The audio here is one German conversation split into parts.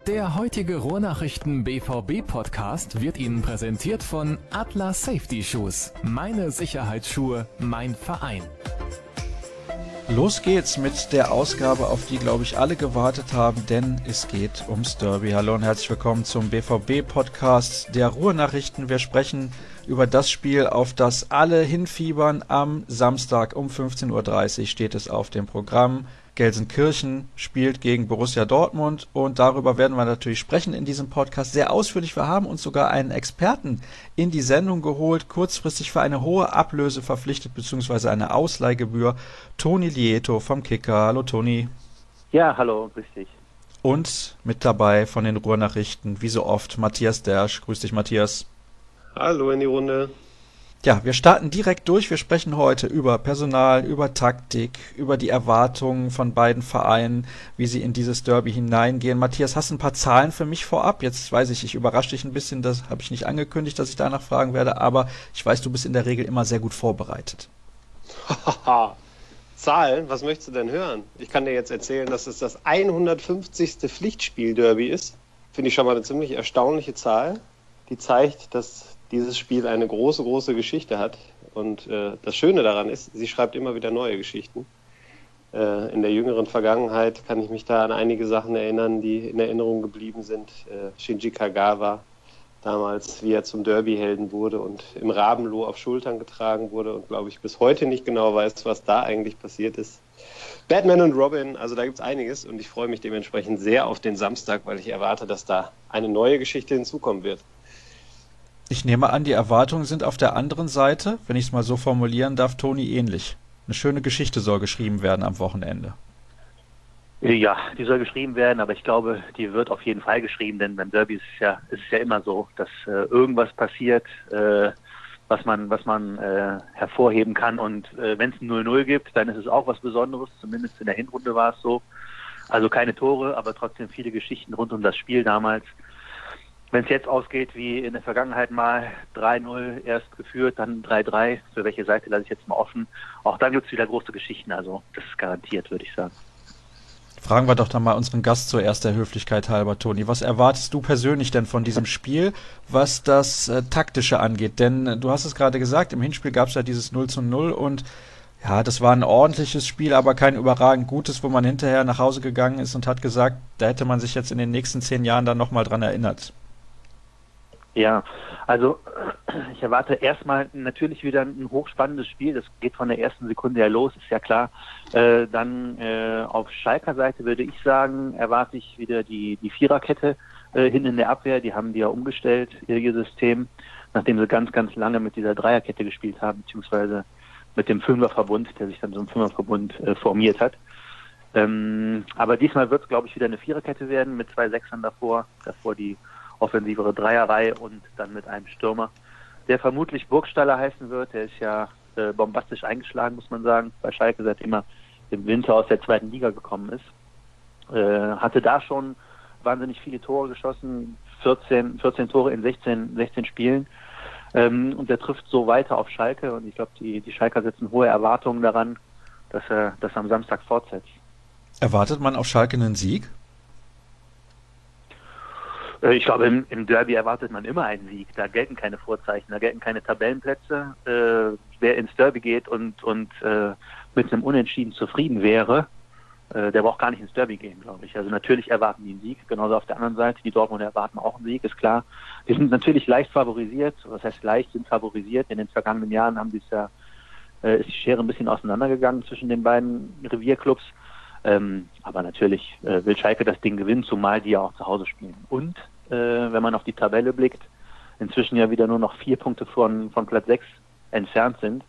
Der heutige Ruhrnachrichten BVB Podcast wird Ihnen präsentiert von Atlas Safety Shoes. Meine Sicherheitsschuhe, mein Verein. Los geht's mit der Ausgabe, auf die, glaube ich, alle gewartet haben, denn es geht ums Derby. Hallo und herzlich willkommen zum BVB-Podcast der Ruhrnachrichten. Wir sprechen über das Spiel, auf das alle hinfiebern. Am Samstag um 15:30 Uhr steht es auf dem Programm. Gelsenkirchen spielt gegen Borussia Dortmund und darüber werden wir natürlich sprechen in diesem Podcast sehr ausführlich. Wir haben uns sogar einen Experten in die Sendung geholt, kurzfristig für eine hohe Ablöse verpflichtet bzw. eine Ausleihgebühr. Toni Lieto vom Kicker. Hallo Toni. Ja, hallo, grüß dich. Und mit dabei von den Ruhrnachrichten, wie so oft, Matthias Dersch. Grüß dich, Matthias. Hallo in die Runde. Ja, wir starten direkt durch. Wir sprechen heute über Personal, über Taktik, über die Erwartungen von beiden Vereinen, wie sie in dieses Derby hineingehen. Matthias, hast du ein paar Zahlen für mich vorab? Jetzt weiß ich überrasche dich ein bisschen, das habe ich nicht angekündigt, dass ich danach fragen werde, aber ich weiß, du bist in der Regel immer sehr gut vorbereitet. Zahlen? Was möchtest du denn hören? Ich kann dir jetzt erzählen, dass es das 150. Pflichtspiel-Derby ist. Finde ich schon mal eine ziemlich erstaunliche Zahl. Die zeigt, dass dieses Spiel eine große, große Geschichte hat. Und das Schöne daran ist, sie schreibt immer wieder neue Geschichten. In der jüngeren Vergangenheit kann ich mich da an einige Sachen erinnern, die in Erinnerung geblieben sind. Shinji Kagawa, damals, wie er zum Derby-Helden wurde und im Rabenloh auf Schultern getragen wurde und, glaube ich, bis heute nicht genau weiß, was da eigentlich passiert ist. Batman und Robin, also da gibt es einiges und ich freue mich dementsprechend sehr auf den Samstag, weil ich erwarte, dass da eine neue Geschichte hinzukommen wird. Ich nehme an, die Erwartungen sind auf der anderen Seite, wenn ich es mal so formulieren darf, Toni, ähnlich. Eine schöne Geschichte soll geschrieben werden am Wochenende. Ja, die soll geschrieben werden, aber ich glaube, die wird auf jeden Fall geschrieben, denn beim Derby ist es ja immer so, dass irgendwas passiert, was man hervorheben kann. Und wenn es ein 0-0 gibt, dann ist es auch was Besonderes, zumindest in der Hinrunde war es so. Also keine Tore, aber trotzdem viele Geschichten rund um das Spiel damals. Wenn es jetzt ausgeht, wie in der Vergangenheit mal 3-0 erst geführt, dann 3-3, für welche Seite lasse ich jetzt mal offen. Auch dann gibt es wieder große Geschichten, also das ist garantiert, würde ich sagen. Fragen wir doch dann mal unseren Gast zuerst der Höflichkeit halber, Toni. Was erwartest du persönlich denn von diesem Spiel, was das Taktische angeht? Denn du hast es gerade gesagt, im Hinspiel gab es ja dieses 0:0 und ja, das war ein ordentliches Spiel, aber kein überragend gutes, wo man hinterher nach Hause gegangen ist und hat gesagt, da hätte man sich jetzt in den nächsten 10 Jahren dann nochmal dran erinnert. Ja, also ich erwarte erstmal natürlich wieder ein hochspannendes Spiel. Das geht von der ersten Sekunde her los, ist ja klar. Dann auf Schalker Seite würde ich sagen, erwarte ich wieder die Viererkette hinten in der Abwehr. Die haben die ja umgestellt, ihr System, nachdem sie ganz, ganz lange mit dieser Dreierkette gespielt haben, beziehungsweise mit dem Fünferverbund, der sich dann so im Fünferverbund formiert hat. Aber diesmal wird es, glaube ich, wieder eine Viererkette werden mit 2 Sechsern davor die offensivere Dreierreihe und dann mit einem Stürmer, der vermutlich Burgstaller heißen wird. Der ist ja bombastisch eingeschlagen, muss man sagen, bei Schalke, seitdem er im Winter aus der 2. Liga gekommen ist. Hatte da schon wahnsinnig viele Tore geschossen, 14 Tore in 16 Spielen. Und der trifft so weiter auf Schalke und ich glaube, die Schalker setzen hohe Erwartungen daran, dass er das am Samstag fortsetzt. Erwartet man auf Schalke einen Sieg? Ich glaube, im Derby erwartet man immer einen Sieg. Da gelten keine Vorzeichen, da gelten keine Tabellenplätze. Wer ins Derby geht und mit einem Unentschieden zufrieden wäre, der braucht gar nicht ins Derby gehen, glaube ich. Also natürlich erwarten die einen Sieg. Genauso auf der anderen Seite, die Dortmunder erwarten auch einen Sieg, ist klar. Die sind natürlich leicht favorisiert. Was heißt leicht, sind favorisiert. In den vergangenen Jahren haben ist die Schere ein bisschen auseinandergegangen zwischen den beiden Revierclubs. Aber natürlich will Schalke das Ding gewinnen, zumal die ja auch zu Hause spielen. Und wenn man auf die Tabelle blickt, inzwischen ja wieder nur noch 4 Punkte von Platz 6 entfernt sind,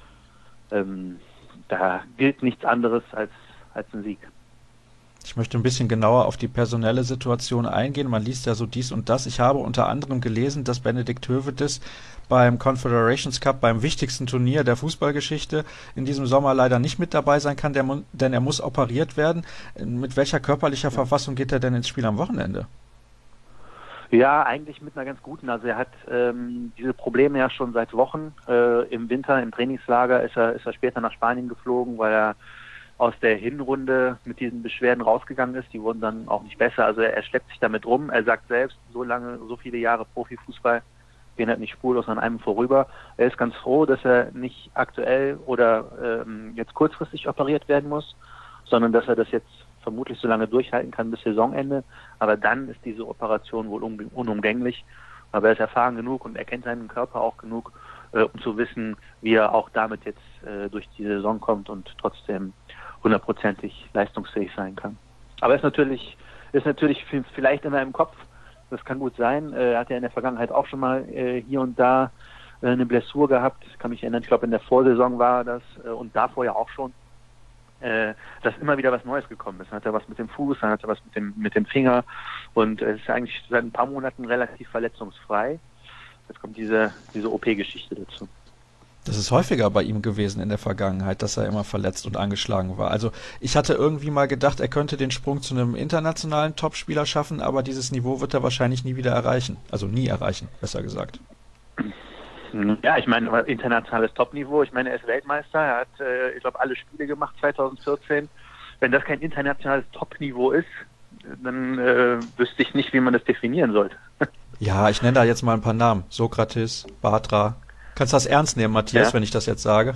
da gilt nichts anderes als ein Sieg. Ich möchte ein bisschen genauer auf die personelle Situation eingehen. Man liest ja so dies und das. Ich habe unter anderem gelesen, dass Benedikt Höwedes beim Confederations Cup, beim wichtigsten Turnier der Fußballgeschichte, in diesem Sommer leider nicht mit dabei sein kann, denn er muss operiert werden. Mit welcher körperlicher Verfassung geht er denn ins Spiel am Wochenende? Ja, eigentlich mit einer ganz guten. Also er hat diese Probleme ja schon seit Wochen. Im Winter, im Trainingslager ist er später nach Spanien geflogen, weil er aus der Hinrunde mit diesen Beschwerden rausgegangen ist. Die wurden dann auch nicht besser. Also er schleppt sich damit rum. Er sagt selbst, so viele Jahre Profifußball gehen halt nicht spurlos an einem vorüber. Er ist ganz froh, dass er nicht aktuell oder jetzt kurzfristig operiert werden muss, sondern dass er das jetzt vermutlich so lange durchhalten kann bis Saisonende. Aber dann ist diese Operation wohl unumgänglich. Aber er ist erfahren genug und er kennt seinen Körper auch genug, um zu wissen, wie er auch damit jetzt durch die Saison kommt und trotzdem 100% leistungsfähig sein kann. Aber ist natürlich vielleicht immer im Kopf. Das kann gut sein. Er hat ja in der Vergangenheit auch schon mal hier und da eine Blessur gehabt. Ich kann mich erinnern, ich glaube in der Vorsaison war das und davor ja auch schon, dass immer wieder was Neues gekommen ist. Dann hat er was mit dem Fuß, dann hat er was mit dem Finger und es ist eigentlich seit ein paar Monaten relativ verletzungsfrei. Jetzt kommt diese OP-Geschichte dazu. Das ist häufiger bei ihm gewesen in der Vergangenheit, dass er immer verletzt und angeschlagen war. Also ich hatte irgendwie mal gedacht, er könnte den Sprung zu einem internationalen Topspieler schaffen, aber dieses Niveau wird er wahrscheinlich nie wieder erreichen. Also nie erreichen, besser gesagt. Ja, ich meine, internationales Topniveau. Ich meine, er ist Weltmeister. Er hat, ich glaube, alle Spiele gemacht 2014. Wenn das kein internationales Topniveau ist, dann wüsste ich nicht, wie man das definieren sollte. Ja, ich nenne da jetzt mal ein paar Namen. Sokrates, Bartra. Kannst du das ernst nehmen, Matthias, ja? Wenn ich das jetzt sage?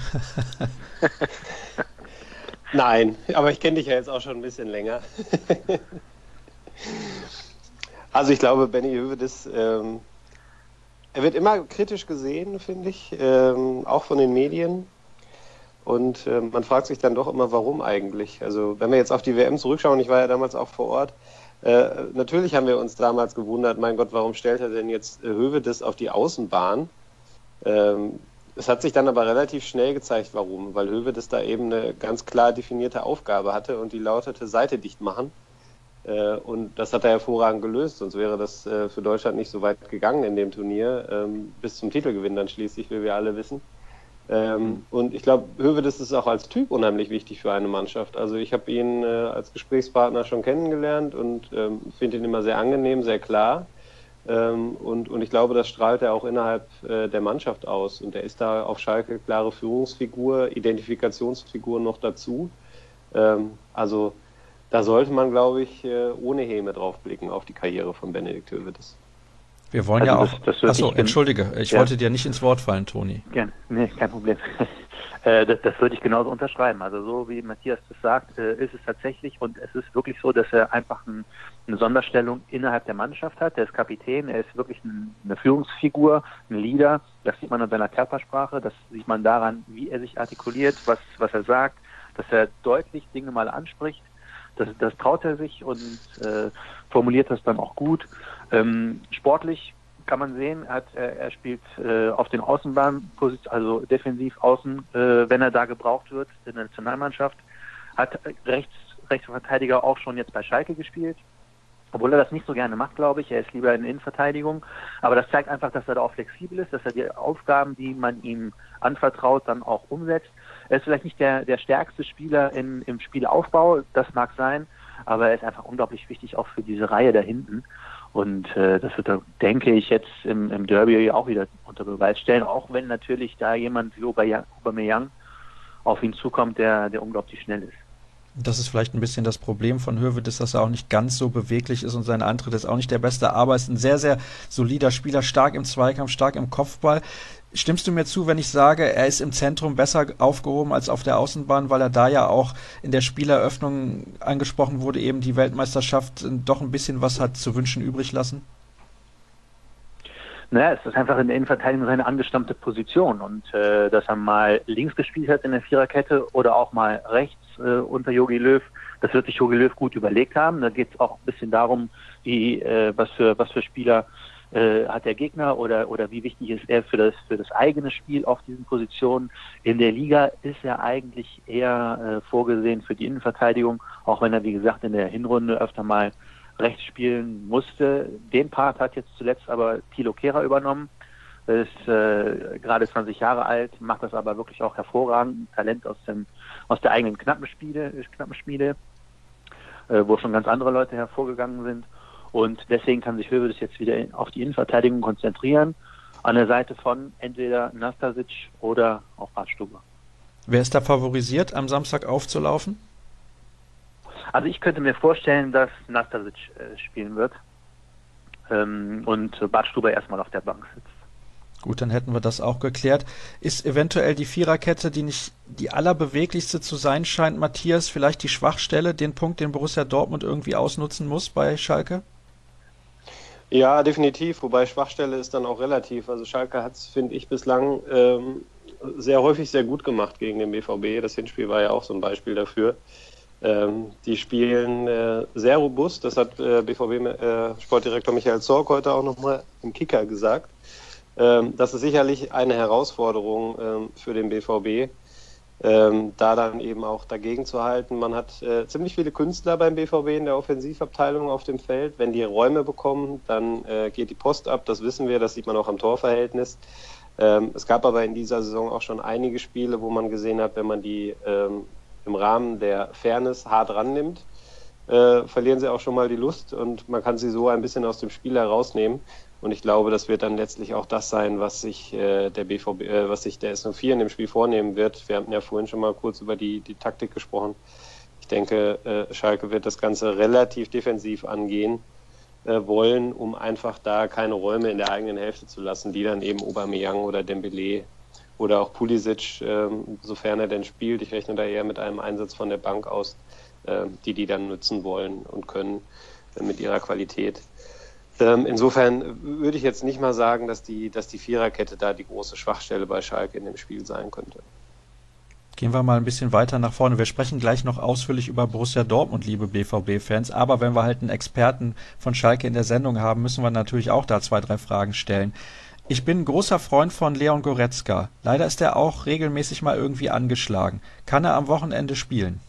Nein, aber ich kenne dich ja jetzt auch schon ein bisschen länger. Also ich glaube, Benny Höwedes, er wird immer kritisch gesehen, finde ich, auch von den Medien. Und man fragt sich dann doch immer, warum eigentlich? Also wenn wir jetzt auf die WM zurückschauen, ich war ja damals auch vor Ort, natürlich haben wir uns damals gewundert, mein Gott, warum stellt er denn jetzt Höwedes auf die Außenbahn? Es hat sich dann aber relativ schnell gezeigt, warum. Weil Höwedes da eben eine ganz klar definierte Aufgabe hatte und die lautete Seite dicht machen. Und das hat er hervorragend gelöst, sonst wäre das für Deutschland nicht so weit gegangen in dem Turnier, bis zum Titelgewinn dann schließlich, wie wir alle wissen. Und ich glaube, Höwedes ist auch als Typ unheimlich wichtig für eine Mannschaft. Also ich habe ihn als Gesprächspartner schon kennengelernt und finde ihn immer sehr angenehm, sehr klar. Und ich glaube, das strahlt er auch innerhalb der Mannschaft aus. Und er ist da auf Schalke klare Führungsfigur, Identifikationsfigur noch dazu. Also da sollte man, glaube ich, ohne Häme drauf blicken auf die Karriere von Benedikt Höwedes. Wir wollen ja auch... Achso, entschuldige, ich wollte dir nicht ins Wort fallen, Toni. Gerne, nee, kein Problem. Das würde ich genauso unterschreiben. Also so wie Matthias das sagt, ist es tatsächlich und es ist wirklich so, dass er einfach eine Sonderstellung innerhalb der Mannschaft hat. Er ist Kapitän, er ist wirklich eine Führungsfigur, ein Leader. Das sieht man an seiner Körpersprache, das sieht man daran, wie er sich artikuliert, was er sagt, dass er deutlich Dinge mal anspricht. Das traut er sich und formuliert das dann auch gut. Sportlich kann man sehen, er spielt auf den Außenbahnpositionen, also defensiv außen, wenn er da gebraucht wird in der Nationalmannschaft. Hat Rechtsverteidiger auch schon jetzt bei Schalke gespielt, obwohl er das nicht so gerne macht, glaube ich. Er ist lieber in Innenverteidigung. Aber das zeigt einfach, dass er da auch flexibel ist, dass er die Aufgaben, die man ihm anvertraut, dann auch umsetzt. Er ist vielleicht nicht der stärkste Spieler im Spielaufbau, das mag sein, aber er ist einfach unglaublich wichtig auch für diese Reihe da hinten. Und das wird er, denke ich, jetzt im Derby auch wieder unter Beweis stellen, auch wenn natürlich da jemand wie Aubameyang auf ihn zukommt, der unglaublich schnell ist. Das ist vielleicht ein bisschen das Problem von Höwedes, dass er auch nicht ganz so beweglich ist und sein Antritt ist auch nicht der beste, aber ist ein sehr, sehr solider Spieler, stark im Zweikampf, stark im Kopfball. Stimmst du mir zu, wenn ich sage, er ist im Zentrum besser aufgehoben als auf der Außenbahn, weil er da ja auch in der Spieleröffnung angesprochen wurde, eben die Weltmeisterschaft doch ein bisschen was hat zu wünschen übrig lassen? Naja, es ist einfach in der Innenverteidigung seine angestammte Position und dass er mal links gespielt hat in der Viererkette oder auch mal rechts unter Jogi Löw, das wird sich Jogi Löw gut überlegt haben. Da geht es auch ein bisschen darum, was für Spieler hat der Gegner oder wie wichtig ist er für das eigene Spiel auf diesen Positionen. In der Liga ist er eigentlich eher vorgesehen für die Innenverteidigung, auch wenn er, wie gesagt, in der Hinrunde öfter mal rechts spielen musste. Den Part hat jetzt zuletzt aber Thilo Kehrer übernommen. Er ist gerade 20 Jahre alt, macht das aber wirklich auch hervorragend. Talent aus der eigenen Knappenschmiede, wo schon ganz andere Leute hervorgegangen sind. Und deswegen kann sich Höwedes jetzt wieder auf die Innenverteidigung konzentrieren, an der Seite von entweder Nastasic oder auch Bartstuber. Wer ist da favorisiert, am Samstag aufzulaufen? Also ich könnte mir vorstellen, dass Nastasic spielen wird und Badstuber erstmal auf der Bank sitzt. Gut, dann hätten wir das auch geklärt. Ist eventuell die Viererkette, die nicht die allerbeweglichste zu sein scheint, Matthias, vielleicht die Schwachstelle, den Punkt, den Borussia Dortmund irgendwie ausnutzen muss bei Schalke? Ja, definitiv, wobei Schwachstelle ist dann auch relativ. Also Schalke hat es, finde ich, bislang sehr häufig sehr gut gemacht gegen den BVB. Das Hinspiel war ja auch so ein Beispiel dafür. Die spielen sehr robust, das hat BVB-Sportdirektor Michael Zorc heute auch nochmal im Kicker gesagt. Das ist sicherlich eine Herausforderung für den BVB, da dann eben auch dagegen zu halten. Man hat ziemlich viele Künstler beim BVB in der Offensivabteilung auf dem Feld. Wenn die Räume bekommen, dann geht die Post ab, das wissen wir, das sieht man auch am Torverhältnis. Es gab aber in dieser Saison auch schon einige Spiele, wo man gesehen hat, wenn man die im Rahmen der Fairness hart rannimmt, verlieren sie auch schon mal die Lust und man kann sie so ein bisschen aus dem Spiel herausnehmen. Und ich glaube, das wird dann letztlich auch das sein, was sich der S04 in dem Spiel vornehmen wird. Wir hatten ja vorhin schon mal kurz über die Taktik gesprochen. Ich denke, Schalke wird das Ganze relativ defensiv angehen wollen, um einfach da keine Räume in der eigenen Hälfte zu lassen, die dann eben Aubameyang oder Dembélé oder auch Pulisic, sofern er denn spielt, ich rechne da eher mit einem Einsatz von der Bank aus, die dann nutzen wollen und können mit ihrer Qualität. Insofern würde ich jetzt nicht mal sagen, dass die Viererkette da die große Schwachstelle bei Schalke in dem Spiel sein könnte. Gehen wir mal ein bisschen weiter nach vorne. Wir sprechen gleich noch ausführlich über Borussia Dortmund, liebe BVB-Fans. Aber wenn wir halt einen Experten von Schalke in der Sendung haben, müssen wir natürlich auch da 2, 3 Fragen stellen. Ich bin ein großer Freund von Leon Goretzka. Leider ist er auch regelmäßig mal irgendwie angeschlagen. Kann er am Wochenende spielen?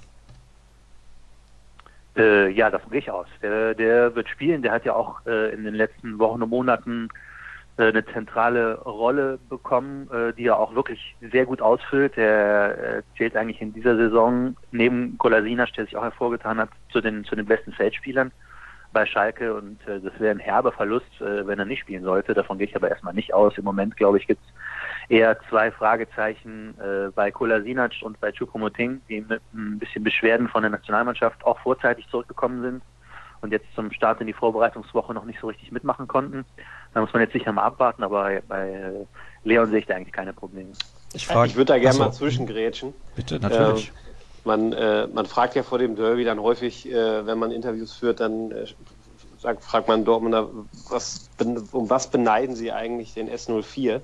Ja, davon gehe ich aus. Der wird spielen. Der hat ja auch in den letzten Wochen und Monaten eine zentrale Rolle bekommen, die er auch wirklich sehr gut ausfüllt. Der zählt eigentlich in dieser Saison neben Kolasinac, der sich auch hervorgetan hat, zu den besten Feldspielern bei Schalke. Und das wäre ein herber Verlust, wenn er nicht spielen sollte. Davon gehe ich aber erstmal nicht aus. Im Moment, glaube ich, gibt es eher 2 Fragezeichen bei Kolasinac und bei Choupo-Moting, die mit ein bisschen Beschwerden von der Nationalmannschaft auch vorzeitig zurückgekommen sind und jetzt zum Start in die Vorbereitungswoche noch nicht so richtig mitmachen konnten. Da muss man jetzt sicher mal abwarten, aber bei Leon sehe ich da eigentlich keine Probleme. Ich würde da gerne mal zwischengrätschen. Bitte, natürlich. Man fragt ja vor dem Derby dann häufig, wenn man Interviews führt, dann fragt man Dortmunder, um was beneiden sie eigentlich den S04?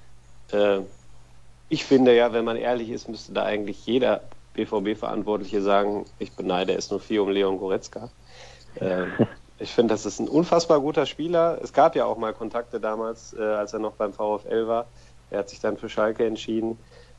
Ich finde ja, wenn man ehrlich ist, müsste da eigentlich jeder BVB-Verantwortliche sagen, ich beneide S04 um Leon Goretzka. Ich finde, das ist ein unfassbar guter Spieler. Es gab ja auch mal Kontakte damals, als er noch beim VfL war. Er hat sich dann für Schalke entschieden.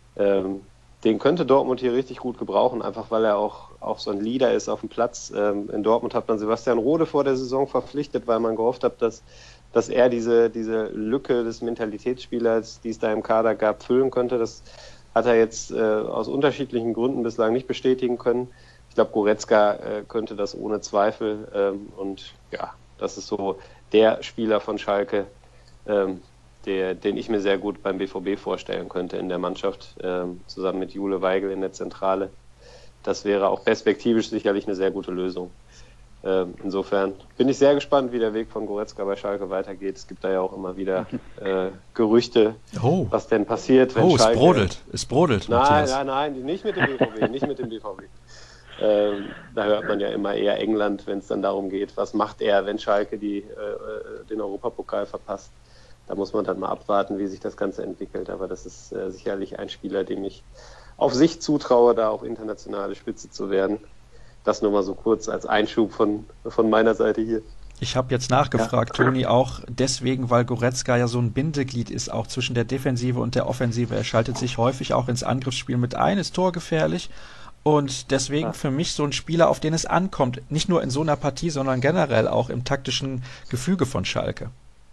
Den könnte Dortmund hier richtig gut gebrauchen, einfach weil er auch so ein Leader ist auf dem Platz. In Dortmund hat man Sebastian Rode vor der Saison verpflichtet, weil man gehofft hat, dass er diese Lücke des Mentalitätsspielers, die es da im Kader gab, füllen könnte. Das hat er jetzt aus unterschiedlichen Gründen bislang nicht bestätigen können. Ich glaube, Goretzka könnte das ohne Zweifel. Und ja, das ist so der Spieler von Schalke, den ich mir sehr gut beim BVB vorstellen könnte in der Mannschaft, zusammen mit Jule Weigl in der Zentrale. Das wäre auch perspektivisch sicherlich eine sehr gute Lösung. Insofern bin ich sehr gespannt, wie der Weg von Goretzka bei Schalke weitergeht. Es gibt da ja auch immer wieder Gerüchte, was denn passiert, wenn Schalke... Es brodelt. Nein, nicht mit dem BVB, da hört man ja immer eher England, wenn es dann darum geht, was macht er, wenn Schalke den Europapokal verpasst. Da muss man dann mal abwarten, wie sich das Ganze entwickelt. Aber das ist sicherlich ein Spieler, dem ich auf sich zutraue, da auch internationale Spitze zu werden. Das nur mal so kurz als Einschub von meiner Seite hier. Ich habe jetzt nachgefragt, ja. Toni, auch deswegen, weil Goretzka ja so ein Bindeglied ist, auch zwischen der Defensive und der Offensive. Er schaltet sich häufig auch ins Angriffsspiel mit ein, ist torgefährlich. Und deswegen für mich so ein Spieler, auf den es ankommt, nicht nur in so einer Partie, sondern generell auch im taktischen Gefüge von Schalke.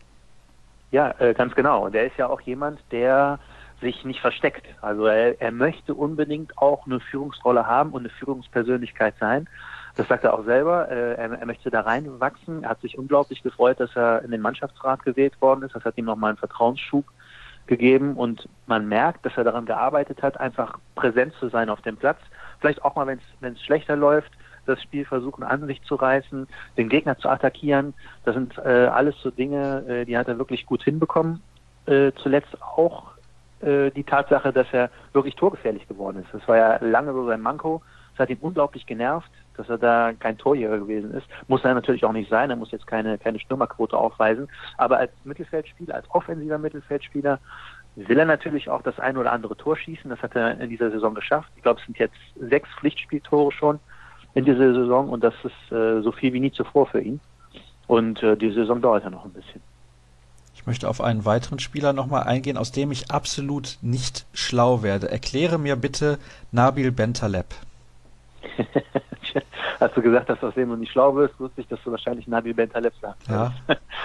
Ja, ganz genau. Und er ist ja auch jemand, der sich nicht versteckt. Also er möchte unbedingt auch eine Führungsrolle haben und eine Führungspersönlichkeit sein. Das sagt er auch selber. Er möchte da reinwachsen. Er hat sich unglaublich gefreut, dass er in den Mannschaftsrat gewählt worden ist. Das hat ihm nochmal einen Vertrauensschub gegeben. Und man merkt, dass er daran gearbeitet hat, einfach präsent zu sein auf dem Platz. Vielleicht auch mal, wenn es schlechter läuft, das Spiel versuchen an sich zu reißen, den Gegner zu attackieren. Das sind alles so Dinge, die hat er wirklich gut hinbekommen. Zuletzt auch die Tatsache, dass er wirklich torgefährlich geworden ist. Das war ja lange so sein Manko. Es hat ihn unglaublich genervt, dass er da kein Torjäger gewesen ist. Muss er natürlich auch nicht sein, er muss jetzt keine Stürmerquote aufweisen. Aber als Mittelfeldspieler, als offensiver Mittelfeldspieler will er natürlich auch das ein oder andere Tor schießen. Das hat er in dieser Saison geschafft. Ich glaube, es sind jetzt 6 Pflichtspieltore schon in dieser Saison und das ist so viel wie nie zuvor für ihn. Und die Saison dauert ja noch ein bisschen. Ich möchte auf einen weiteren Spieler nochmal eingehen, aus dem ich absolut nicht schlau werde. Erkläre mir bitte Nabil Bentaleb. Als du gesagt hast, aus dem du nicht schlau wirst, wusste ich, dass du wahrscheinlich Nabil Bentaleb sagst. Ja.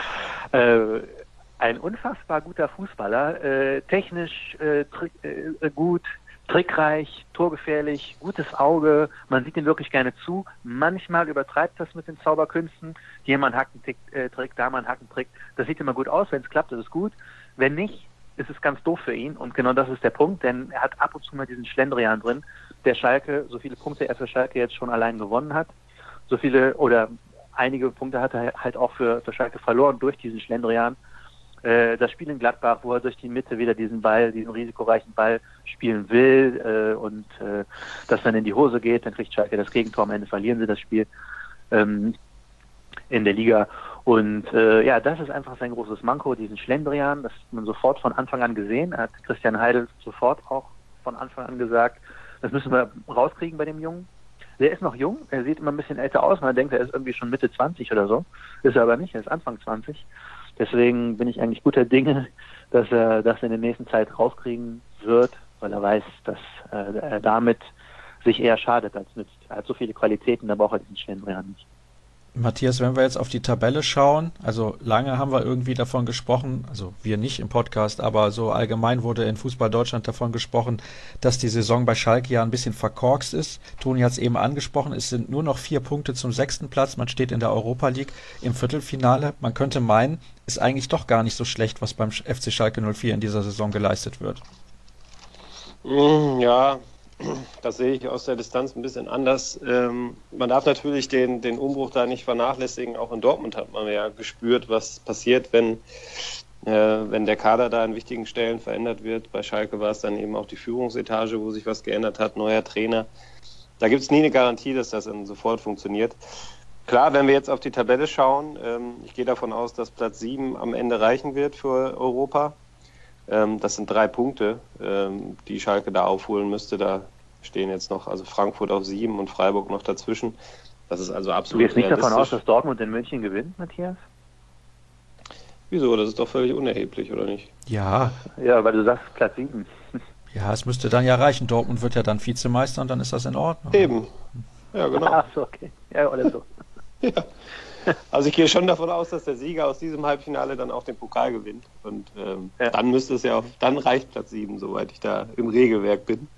Ein unfassbar guter Fußballer, technisch gut, trickreich, torgefährlich, gutes Auge, man sieht ihm wirklich gerne zu. Manchmal übertreibt das mit den Zauberkünsten. Hier mal einen Hackentrick, da mal einen Hackentrick. Das sieht immer gut aus, wenn es klappt, ist es gut. Wenn nicht, ist es ganz doof für ihn. Und genau das ist der Punkt, denn er hat ab und zu mal diesen Schlendrian drin, der Schalke, so viele Punkte er für Schalke jetzt schon allein gewonnen hat, so viele oder einige Punkte hat er halt auch für Schalke verloren durch diesen Schlendrian. Das Spiel in Gladbach, wo er durch die Mitte wieder diesen risikoreichen Ball spielen will und das dann in die Hose geht, dann kriegt Schalke das Gegentor, am Ende verlieren sie das Spiel in der Liga. Und das ist einfach sein großes Manko, diesen Schlendrian, das hat man sofort von Anfang an gesehen. Er hat Christian Heidel sofort auch von Anfang an gesagt, das müssen wir rauskriegen bei dem Jungen. Der ist noch jung, er sieht immer ein bisschen älter aus, man denkt, er ist irgendwie schon Mitte 20 oder so, ist er aber nicht, er ist Anfang 20. Deswegen bin ich eigentlich guter Dinge, dass er das in der nächsten Zeit rauskriegen wird, weil er weiß, dass er damit sich eher schadet als nützt. Er hat so viele Qualitäten, da braucht er diesen Schlendrian nicht. Matthias, wenn wir jetzt auf die Tabelle schauen, also lange haben wir irgendwie davon gesprochen, also wir nicht im Podcast, aber so allgemein wurde in Fußball Deutschland davon gesprochen, dass die Saison bei Schalke ja ein bisschen verkorkst ist. Toni hat es eben angesprochen, es sind nur noch 4 Punkte zum 6. Platz, man steht in der Europa League im Viertelfinale. Man könnte meinen, ist eigentlich doch gar nicht so schlecht, was beim FC Schalke 04 in dieser Saison geleistet wird. Ja, das sehe ich aus der Distanz ein bisschen anders. Man darf natürlich den Umbruch da nicht vernachlässigen. Auch in Dortmund hat man ja gespürt, was passiert, wenn der Kader da an wichtigen Stellen verändert wird. Bei Schalke war es dann eben auch die Führungsetage, wo sich was geändert hat, neuer Trainer. Da gibt es nie eine Garantie, dass das dann sofort funktioniert. Klar, wenn wir jetzt auf die Tabelle schauen, ich gehe davon aus, dass Platz 7 am Ende reichen wird für Europa. Das sind 3 Punkte, die Schalke da aufholen müsste. Da stehen jetzt noch also Frankfurt auf 7 und Freiburg noch dazwischen. Das ist also absolut realistisch. Du gehst nicht davon aus, dass Dortmund in München gewinnt, Matthias? Wieso? Das ist doch völlig unerheblich, oder nicht? Ja. Ja, weil du sagst Platz 7. Ja, es müsste dann ja reichen. Dortmund wird ja dann Vizemeister und dann ist das in Ordnung. Eben. Ja, genau. Ach so, okay. Ja, oder so. Ja. Also ich gehe schon davon aus, dass der Sieger aus diesem Halbfinale dann auch den Pokal gewinnt. Und dann müsste es ja dann reicht Platz 7, soweit ich da im Regelwerk bin.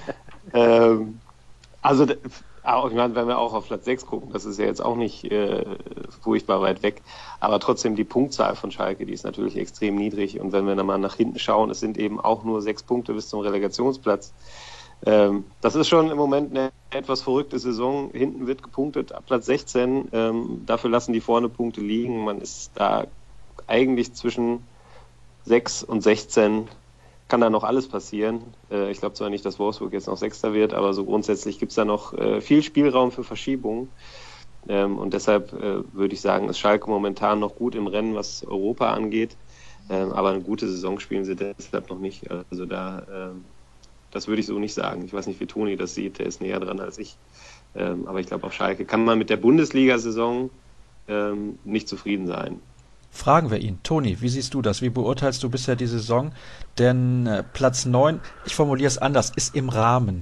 Also ich meine, wenn wir auch auf Platz 6 gucken, das ist ja jetzt auch nicht furchtbar weit weg. Aber trotzdem die Punktzahl von Schalke, die ist natürlich extrem niedrig. Und wenn wir dann mal nach hinten schauen, es sind eben auch nur 6 Punkte bis zum Relegationsplatz. Das ist schon im Moment eine etwas verrückte Saison. Hinten wird gepunktet ab Platz 16. Dafür lassen die vorne Punkte liegen. Man ist da eigentlich zwischen 6 und 16. Kann da noch alles passieren. Ich glaube zwar nicht, dass Wolfsburg jetzt noch Sechster wird, aber so grundsätzlich gibt es da noch viel Spielraum für Verschiebungen. Und deshalb würde ich sagen, ist Schalke momentan noch gut im Rennen, was Europa angeht. Aber eine gute Saison spielen sie deshalb noch nicht. Also das würde ich so nicht sagen. Ich weiß nicht, wie Toni das sieht, der ist näher dran als ich. Aber ich glaube, auf Schalke kann man mit der Bundesliga-Saison nicht zufrieden sein. Fragen wir ihn. Toni, wie siehst du das? Wie beurteilst du bisher die Saison? Denn Platz 9, ich formuliere es anders, ist im Rahmen.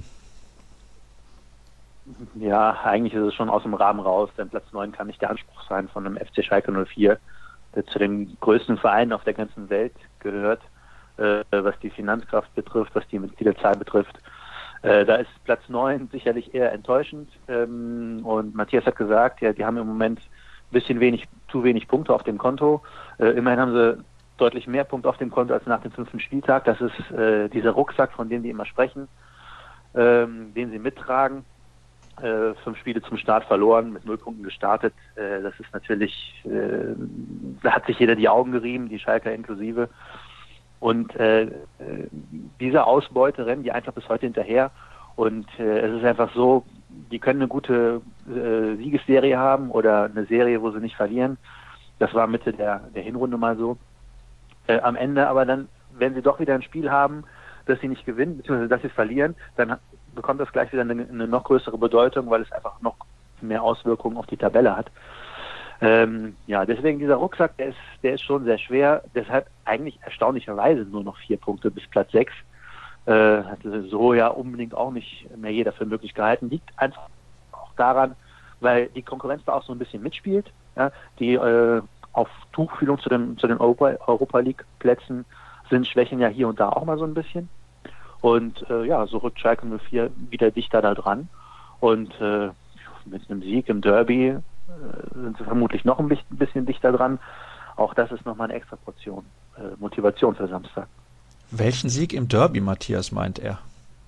Ja, eigentlich ist es schon aus dem Rahmen raus, denn Platz 9 kann nicht der Anspruch sein von einem FC Schalke 04, der zu den größten Vereinen auf der ganzen Welt gehört, was die Finanzkraft betrifft, was die Mitgliederzahl betrifft. Da ist Platz 9 sicherlich eher enttäuschend. Und Matthias hat gesagt, ja, die haben im Moment ein bisschen zu wenig Punkte auf dem Konto. Immerhin haben sie deutlich mehr Punkte auf dem Konto als nach dem 5. Spieltag. Das ist dieser Rucksack, von dem die immer sprechen, den sie mittragen. 5 Spiele zum Start verloren, mit 0 Punkten gestartet. Das ist natürlich, da hat sich jeder die Augen gerieben, die Schalker inklusive. Und diese Ausbeute rennen die einfach bis heute hinterher. Und es ist einfach so, die können eine gute Siegesserie haben oder eine Serie, wo sie nicht verlieren. Das war Mitte der Hinrunde mal so. Am Ende aber dann, wenn sie doch wieder ein Spiel haben, dass sie nicht gewinnen, beziehungsweise dass sie verlieren, dann bekommt das gleich wieder eine noch größere Bedeutung, weil es einfach noch mehr Auswirkungen auf die Tabelle hat. Deswegen dieser Rucksack, der ist schon sehr schwer, deshalb eigentlich erstaunlicherweise nur noch 4 Punkte bis Platz 6. Hatte so ja unbedingt auch nicht mehr jeder für möglich gehalten. Liegt einfach auch daran, weil die Konkurrenz da auch so ein bisschen mitspielt, ja, die auf Tuchfühlung zu den Europa League Plätzen sind, schwächen ja hier und da auch mal so ein bisschen. Und so rückt Schalke 04 wieder dichter da dran. Und mit einem Sieg im Derby sind sie vermutlich noch ein bisschen dichter dran. Auch das ist nochmal eine extra Portion Motivation für Samstag. Welchen Sieg im Derby, Matthias, meint er?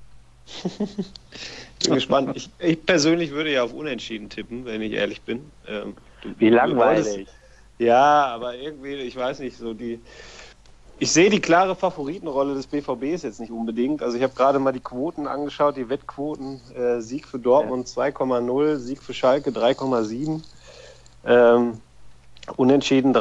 Ich bin gespannt. Ich persönlich würde ja auf Unentschieden tippen, wenn ich ehrlich bin. Wie langweilig. Ja, aber irgendwie, ich weiß nicht, ich sehe die klare Favoritenrolle des BVBs jetzt nicht unbedingt. Also ich habe gerade mal die Quoten angeschaut, die Wettquoten. Sieg für Dortmund 2,0, Sieg für Schalke 3,7, Unentschieden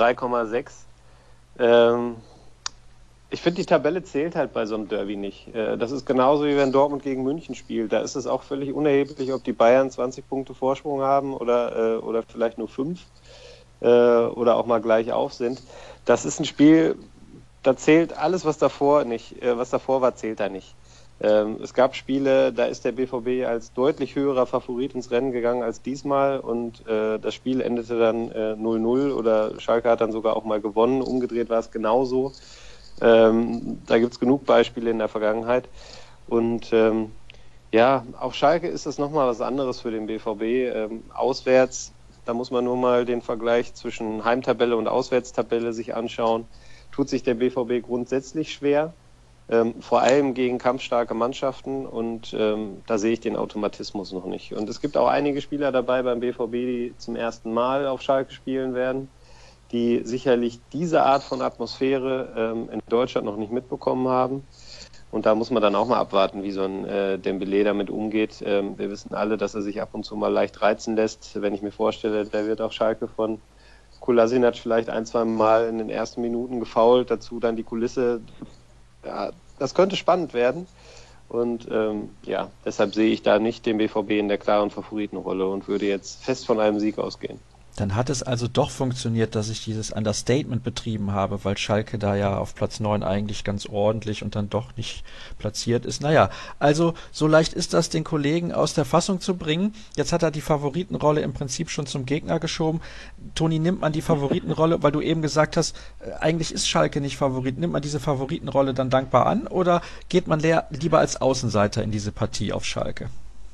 3,6. Ich finde, die Tabelle zählt halt bei so einem Derby nicht. Das ist genauso wie wenn Dortmund gegen München spielt. Da ist es auch völlig unerheblich, ob die Bayern 20 Punkte Vorsprung haben oder vielleicht nur 5 oder auch mal gleich auf sind. Das ist ein Spiel, da zählt alles, was davor war, zählt da nicht. Es gab Spiele, da ist der BVB als deutlich höherer Favorit ins Rennen gegangen als diesmal und das Spiel endete dann 0-0 oder Schalke hat dann sogar auch mal gewonnen. Umgedreht war es genauso. Da gibt es genug Beispiele in der Vergangenheit. Und auf Schalke ist das nochmal was anderes für den BVB. Auswärts, da muss man nur mal den Vergleich zwischen Heimtabelle und Auswärtstabelle sich anschauen. Tut sich der BVB grundsätzlich schwer, vor allem gegen kampfstarke Mannschaften und da sehe ich den Automatismus noch nicht. Und es gibt auch einige Spieler dabei beim BVB, die zum ersten Mal auf Schalke spielen werden, die sicherlich diese Art von Atmosphäre in Deutschland noch nicht mitbekommen haben. Und da muss man dann auch mal abwarten, wie so ein Dembélé damit umgeht. Wir wissen alle, dass er sich ab und zu mal leicht reizen lässt. Wenn ich mir vorstelle, der wird auf Schalke von Kolasinac vielleicht 1-2 Mal in den ersten Minuten gefoult, dazu dann die Kulisse. Ja, das könnte spannend werden. Und deshalb sehe ich da nicht den BVB in der klaren Favoritenrolle und würde jetzt fest von einem Sieg ausgehen. Dann hat es also doch funktioniert, dass ich dieses Understatement betrieben habe, weil Schalke da ja auf Platz 9 eigentlich ganz ordentlich und dann doch nicht platziert ist. Naja, also so leicht ist das, den Kollegen aus der Fassung zu bringen. Jetzt hat er die Favoritenrolle im Prinzip schon zum Gegner geschoben. Toni, nimmt man die Favoritenrolle, weil du eben gesagt hast, eigentlich ist Schalke nicht Favorit, nimmt man diese Favoritenrolle dann dankbar an oder geht man lieber als Außenseiter in diese Partie auf Schalke?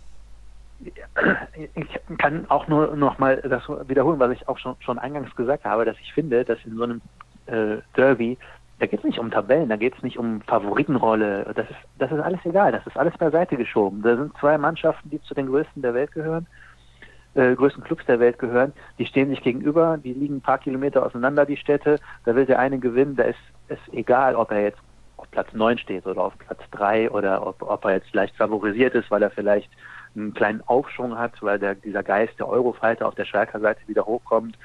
Ich kann auch nur noch mal das wiederholen, was ich auch schon eingangs gesagt habe, dass ich finde, dass in so einem Derby, da geht es nicht um Tabellen, da geht es nicht um Favoritenrolle, das ist alles egal, das ist alles beiseite geschoben. Da sind 2 Mannschaften, die zu den größten der Welt gehören, größten Clubs der Welt gehören, die stehen sich gegenüber, die liegen ein paar Kilometer auseinander, die Städte, da will der eine gewinnen, da ist es egal, ob er jetzt auf Platz 9 steht oder auf Platz 3 oder ob er jetzt leicht favorisiert ist, weil er vielleicht einen kleinen Aufschwung hat, weil dieser Geist der Eurofighter auf der Schalker Seite wieder hochkommt.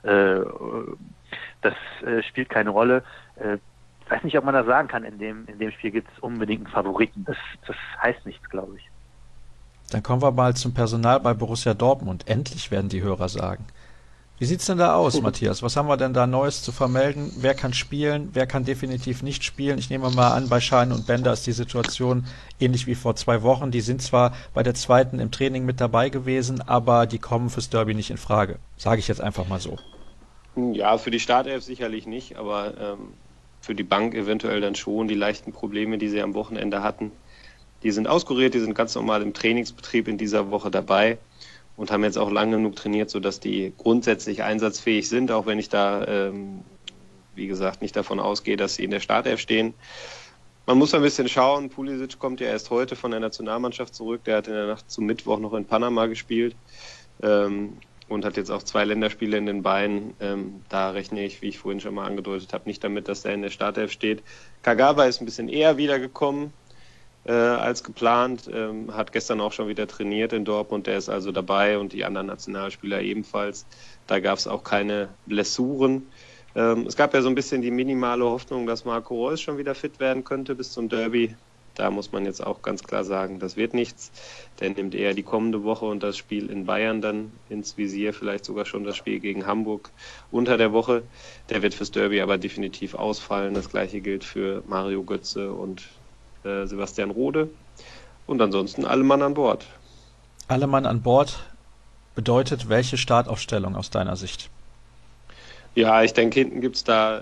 Das spielt keine Rolle. Ich weiß nicht, ob man das sagen kann, in dem Spiel gibt es unbedingt einen Favoriten. Das heißt nichts, glaube ich. Dann kommen wir mal zum Personal bei Borussia Dortmund. Endlich, werden die Hörer sagen. Wie sieht's denn da aus, Matthias? Was haben wir denn da Neues zu vermelden? Wer kann spielen? Wer kann definitiv nicht spielen? Ich nehme mal an, bei Schein und Bender ist die Situation ähnlich wie vor 2 Wochen. Die sind zwar bei der zweiten im Training mit dabei gewesen, aber die kommen fürs Derby nicht in Frage. Sage ich jetzt einfach mal so. Ja, für die Startelf sicherlich nicht, aber für die Bank eventuell dann schon. Die leichten Probleme, die sie am Wochenende hatten, die sind auskuriert, die sind ganz normal im Trainingsbetrieb in dieser Woche dabei. Und haben jetzt auch lang genug trainiert, sodass die grundsätzlich einsatzfähig sind, auch wenn ich da, wie gesagt, nicht davon ausgehe, dass sie in der Startelf stehen. Man muss ein bisschen schauen. Pulisic kommt ja erst heute von der Nationalmannschaft zurück. Der hat in der Nacht zum Mittwoch noch in Panama gespielt und hat jetzt auch 2 Länderspiele in den Beinen. Da rechne ich, wie ich vorhin schon mal angedeutet habe, nicht damit, dass er in der Startelf steht. Kagawa ist ein bisschen eher wiedergekommen als geplant, hat gestern auch schon wieder trainiert in Dortmund. Der ist also dabei und die anderen Nationalspieler ebenfalls. Da gab es auch keine Blessuren. Es gab ja so ein bisschen die minimale Hoffnung, dass Marco Reus schon wieder fit werden könnte bis zum Derby. Da muss man jetzt auch ganz klar sagen, das wird nichts. Der nimmt eher die kommende Woche und das Spiel in Bayern dann ins Visier, vielleicht sogar schon das Spiel gegen Hamburg unter der Woche. Der wird fürs Derby aber definitiv ausfallen. Das gleiche gilt für Mario Götze und Sebastian Rode. Und ansonsten alle Mann an Bord. Alle Mann an Bord bedeutet welche Startaufstellung aus deiner Sicht? Ja, ich denke, hinten gibt es da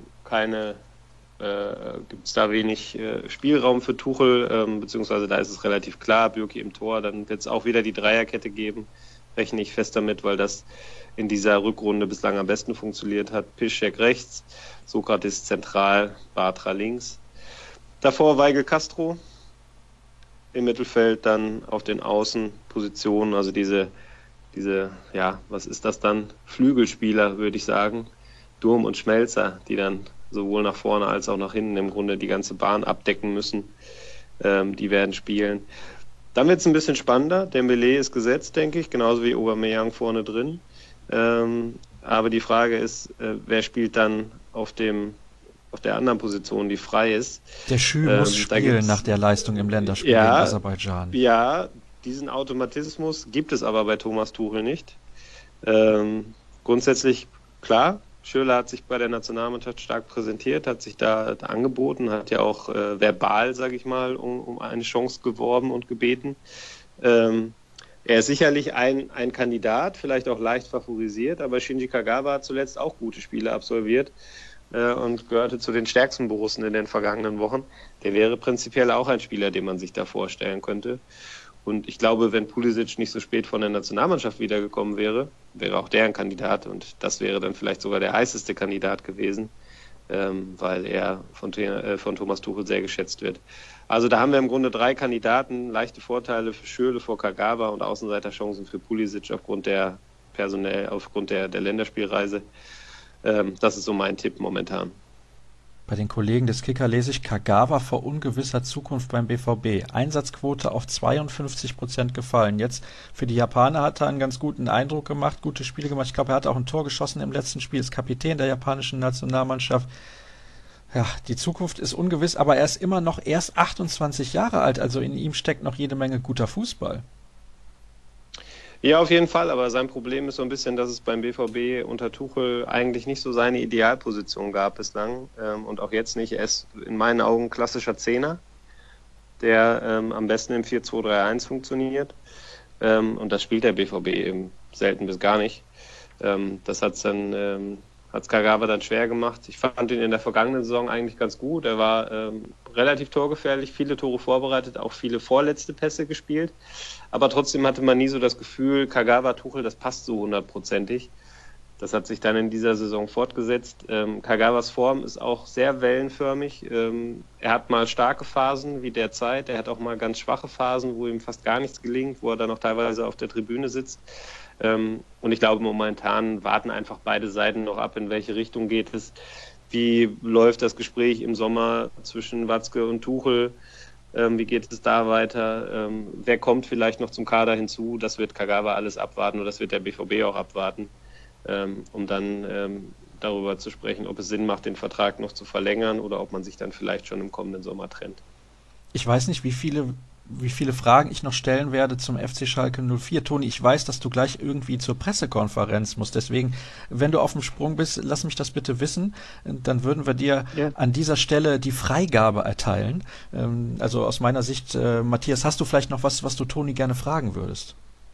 wenig Spielraum für Tuchel, beziehungsweise da ist es relativ klar, Bürki im Tor, dann wird es auch wieder die Dreierkette geben, rechne ich fest damit, weil das in dieser Rückrunde bislang am besten funktioniert hat. Piszczek rechts, Sokratis zentral, Bartra links. Davor Weigl Castro, im Mittelfeld dann auf den Außenpositionen, also diese, was ist das dann? Flügelspieler, würde ich sagen. Durm und Schmelzer, die dann sowohl nach vorne als auch nach hinten im Grunde die ganze Bahn abdecken müssen. Die werden spielen. Dann wird es ein bisschen spannender. Dembélé ist gesetzt, denke ich, genauso wie Aubameyang vorne drin. Aber die Frage ist, wer spielt dann auf der anderen Position, die frei ist. Der Schü muss spielen nach der Leistung im Länderspiel in Aserbaidschan. Ja, diesen Automatismus gibt es aber bei Thomas Tuchel nicht. Grundsätzlich, klar, Schürrle hat sich bei der Nationalmannschaft stark präsentiert, hat sich da angeboten, hat ja auch verbal, sage ich mal, um eine Chance geworben und gebeten. Er ist sicherlich ein Kandidat, vielleicht auch leicht favorisiert, aber Shinji Kagawa hat zuletzt auch gute Spiele absolviert und gehörte zu den stärksten Borussen in den vergangenen Wochen. Der wäre prinzipiell auch ein Spieler, den man sich da vorstellen könnte. Und ich glaube, wenn Pulisic nicht so spät von der Nationalmannschaft wiedergekommen wäre, wäre auch der ein Kandidat und das wäre dann vielleicht sogar der heißeste Kandidat gewesen, weil er von Thomas Tuchel sehr geschätzt wird. Also da haben wir im Grunde 3 Kandidaten, leichte Vorteile für Schürrle vor Kagawa und Außenseiterchancen für Pulisic aufgrund der Länderspielreise. Das ist so mein Tipp momentan. Bei den Kollegen des Kicker lese ich Kagawa vor ungewisser Zukunft beim BVB. Einsatzquote auf 52% gefallen. Jetzt für die Japaner hat er einen ganz guten Eindruck gemacht, gute Spiele gemacht. Ich glaube, er hat auch ein Tor geschossen im letzten Spiel, ist Kapitän der japanischen Nationalmannschaft. Ja, die Zukunft ist ungewiss, aber er ist immer noch erst 28 Jahre alt, also in ihm steckt noch jede Menge guter Fußball. Ja, auf jeden Fall, aber sein Problem ist so ein bisschen, dass es beim BVB unter Tuchel eigentlich nicht so seine Idealposition gab bislang und auch jetzt nicht. Er ist in meinen Augen klassischer Zehner, der am besten im 4-2-3-1 funktioniert und das spielt der BVB eben selten bis gar nicht. Das hat's Kagawa dann schwer gemacht. Ich fand ihn in der vergangenen Saison eigentlich ganz gut. Er war relativ torgefährlich, viele Tore vorbereitet, auch viele vorletzte Pässe gespielt. Aber trotzdem hatte man nie so das Gefühl, Kagawa, Tuchel, das passt so 100%ig. Das hat sich dann in dieser Saison fortgesetzt. Kagawas Form ist auch sehr wellenförmig. Er hat mal starke Phasen wie derzeit. Er hat auch mal ganz schwache Phasen, wo ihm fast gar nichts gelingt, wo er dann auch teilweise auf der Tribüne sitzt. Und ich glaube, momentan warten einfach beide Seiten noch ab, in welche Richtung geht es. Wie läuft das Gespräch im Sommer zwischen Watzke und Tuchel? Wie geht es da weiter? Wer kommt vielleicht noch zum Kader hinzu? Das wird Kagawa alles abwarten oder das wird der BVB auch abwarten, um dann darüber zu sprechen, ob es Sinn macht, den Vertrag noch zu verlängern oder ob man sich dann vielleicht schon im kommenden Sommer trennt. Ich weiß nicht, wie viele Fragen ich noch stellen werde zum FC Schalke 04. Toni, ich weiß, dass du gleich irgendwie zur Pressekonferenz musst. Deswegen, wenn du auf dem Sprung bist, lass mich das bitte wissen. Dann würden wir dir an dieser Stelle die Freigabe erteilen. Also aus meiner Sicht, Matthias, hast du vielleicht noch was du Toni gerne fragen würdest?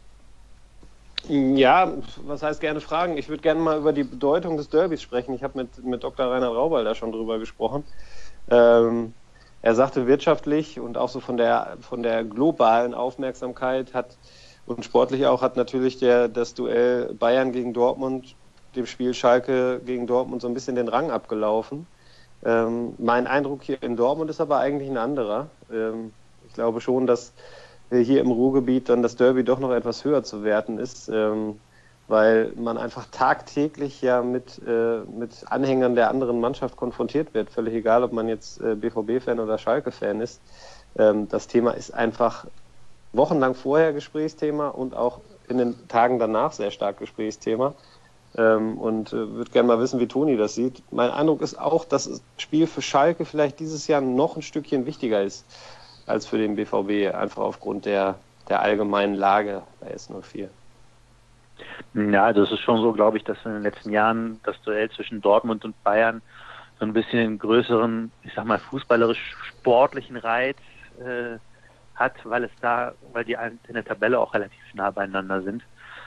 Ja, was heißt gerne fragen? Ich würde gerne mal über die Bedeutung des Derbys sprechen. Ich habe mit Dr. Reinhard Raubal da schon drüber gesprochen. Er sagte, wirtschaftlich und auch so von der globalen Aufmerksamkeit und sportlich auch hat natürlich das Duell Bayern gegen Dortmund, dem Spiel Schalke gegen Dortmund so ein bisschen den Rang abgelaufen. Mein Eindruck hier in Dortmund ist aber eigentlich ein anderer. Ich glaube schon, dass hier im Ruhrgebiet dann das Derby doch noch etwas höher zu werten ist, weil man einfach tagtäglich ja mit Anhängern der anderen Mannschaft konfrontiert wird. Völlig egal, ob man jetzt BVB-Fan oder Schalke-Fan ist. Das Thema ist einfach wochenlang vorher Gesprächsthema und auch in den Tagen danach sehr stark Gesprächsthema. Und würde gerne mal wissen, wie Toni das sieht. Mein Eindruck ist auch, dass das Spiel für Schalke vielleicht dieses Jahr noch ein Stückchen wichtiger ist als für den BVB, einfach aufgrund der allgemeinen Lage bei S04. Ja, das ist schon so, glaube ich, dass in den letzten Jahren das Duell zwischen Dortmund und Bayern so ein bisschen einen größeren, ich sag mal, fußballerisch-sportlichen Reiz hat, weil die in der Tabelle auch relativ nah beieinander sind.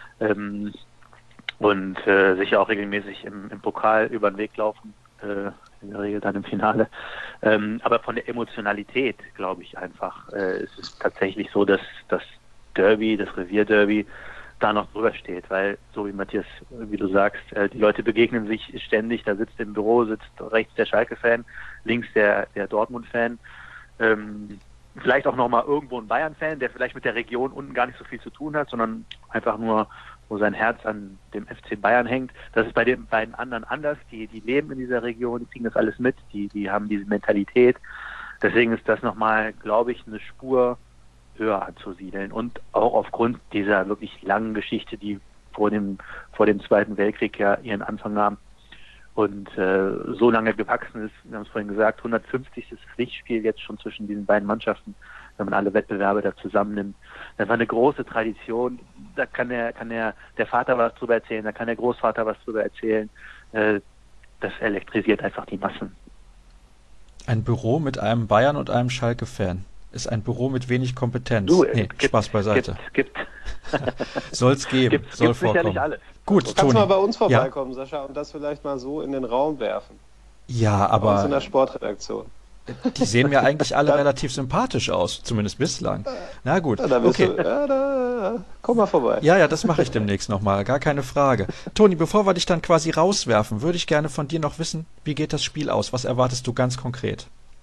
Und sich ja auch regelmäßig im Pokal über den Weg laufen, in der Regel dann im Finale. Aber von der Emotionalität, glaube ich einfach, ist es tatsächlich so, dass das Derby, das Revierderby, da noch drüber steht, weil, so wie Matthias, wie du sagst, die Leute begegnen sich ständig, da sitzt im Büro, sitzt rechts der Schalke-Fan, links der Dortmund-Fan, vielleicht auch nochmal irgendwo ein Bayern-Fan, der vielleicht mit der Region unten gar nicht so viel zu tun hat, sondern einfach nur, wo sein Herz an dem FC Bayern hängt. Das ist bei den beiden anderen anders. Die leben in dieser Region, die kriegen das alles mit, die haben diese Mentalität. Deswegen ist das nochmal, glaube ich, eine Spur höher anzusiedeln. Und auch aufgrund dieser wirklich langen Geschichte, die vor dem Zweiten Weltkrieg ja ihren Anfang nahm und so lange gewachsen ist, wir haben es vorhin gesagt, 150. Pflichtspiel jetzt schon zwischen diesen beiden Mannschaften, wenn man alle Wettbewerbe da zusammennimmt. Das war eine große Tradition. Da kann der Vater was drüber erzählen, da kann der Großvater was drüber erzählen. Das elektrisiert einfach die Massen. Ein Büro mit einem Bayern und einem Schalke-Fan ist ein Büro mit wenig Kompetenz. Spaß beiseite. Soll's geben, soll vorkommen. Alles. Gut, du kannst mal bei uns vorbeikommen, ja. Sascha, und das vielleicht mal so in den Raum werfen. Ja, aber... Bei uns in der Sportredaktion. Die sehen mir eigentlich alle relativ sympathisch aus, zumindest bislang. Na gut, okay. Komm mal vorbei. Ja, das mache ich demnächst nochmal, gar keine Frage. Toni, bevor wir dich dann quasi rauswerfen, würde ich gerne von dir noch wissen, wie geht das Spiel aus? Was erwartest du ganz konkret?